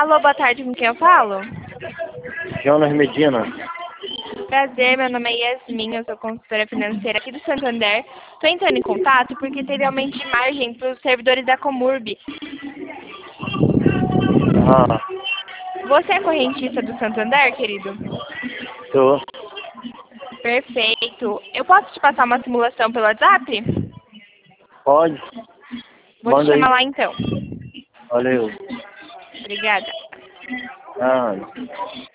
Alô, boa tarde, com quem eu falo? Jonas Medina. Prazer, meu nome é Yasmin, eu sou consultora financeira aqui do Santander. Estou entrando em contato porque teve aumento de margem para os servidores da Comurb. Ah, Você é correntista do Santander, querido? tô. Perfeito. Eu posso te passar uma simulação pelo WhatsApp? Pode? Vou te Manda aí. chamar lá então. Valeu. Obrigada. Ah.